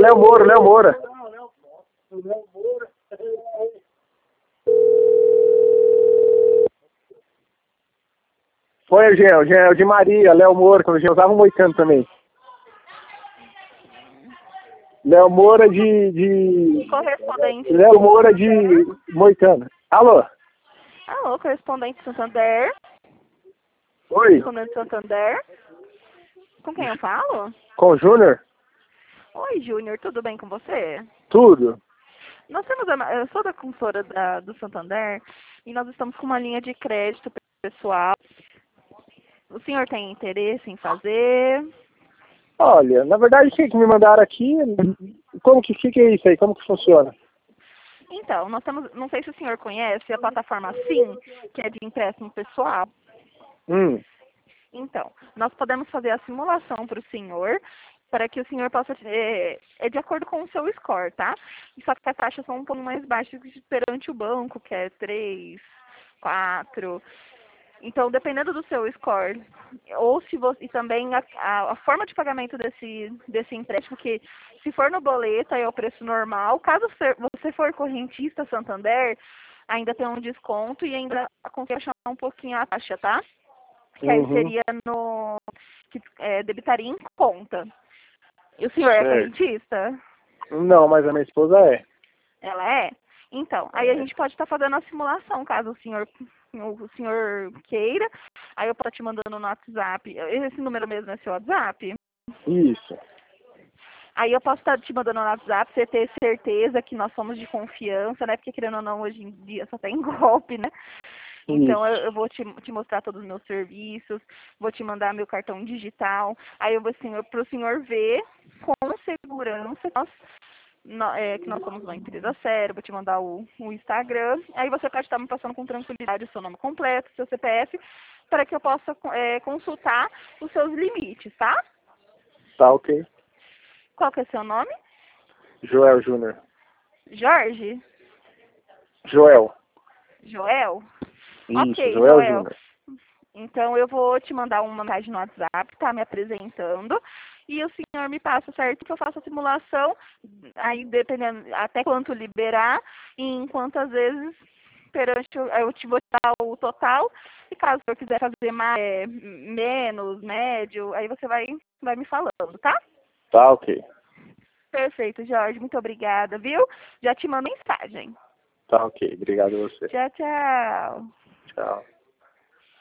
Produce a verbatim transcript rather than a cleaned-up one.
Léo Moura, Léo Moura. Foi o Jean, o Jean, o de Maria, Léo Moura, quando o Jean usava um moicano também. Léo Moura de... de... Correspondente. Léo Moura de moicano. Alô? Alô, correspondente Santander. Oi? Correspondente Santander. Com quem eu falo? Com o Júnior? Oi, Júnior, tudo bem com você? Tudo. Nós temos a, eu sou da consultora da, do Santander e nós estamos com uma linha de crédito pessoal. O senhor tem interesse em fazer? Olha, na verdade, o que me mandaram aqui, como que, que, que é isso aí? Como que funciona? Então, nós temos, não sei se o senhor conhece a plataforma Sim, que é de empréstimo pessoal. Hum. Então, nós podemos fazer a simulação para o senhor, para que o senhor possa, é, é de acordo com o seu score, tá? Só que as taxas são um pouco mais baixas perante o banco, que é três, quatro. Então, dependendo do seu score, ou se você, e também a, a, a forma de pagamento desse, desse empréstimo, que se for no boleto, aí é o preço normal. Caso você for correntista Santander, ainda tem um desconto e ainda consegue achar um pouquinho a taxa, tá? Que aí Uhum. seria no... que é, debitaria em conta. E o senhor é Certo. correntista? Não, mas a minha esposa é. Ela é? Então, aí a gente pode estar fazendo a simulação, caso o senhor, o senhor queira. Aí eu posso te mandando no WhatsApp. Esse número mesmo é seu WhatsApp? Isso. Aí eu posso estar te mandando no WhatsApp, você ter certeza que nós somos de confiança, né? Porque querendo ou não, hoje em dia só tem golpe, né? Então eu, eu vou te, te mostrar todos os meus serviços, vou te mandar meu cartão digital. Aí eu vou senhor, para o senhor ver com segurança nós, nó- é, que nós somos uma empresa séria, vou te mandar o, o Instagram. Aí você pode estar me passando com tranquilidade o seu nome completo, seu C P F, para que eu possa é, consultar os seus limites, tá? Tá ok. Qual que é o seu nome? Joel Júnior. Jorge? Joel. Joel? Isso, Ok, Joel Joel. Júnior. Então eu vou te mandar uma mensagem no WhatsApp, tá? Me apresentando. E o senhor me passa, certo? Que eu faço a simulação, aí dependendo até quanto liberar, e em quantas vezes perante o- eu te vou dar o total. E caso o senhor quiser fazer mais, é, menos, médio, aí você vai, vai me falando, tá? Tá ok. Perfeito, Jorge. Muito obrigada, viu? Já te mando mensagem. Tá ok. Obrigado a você. Tchau, tchau. Tchau.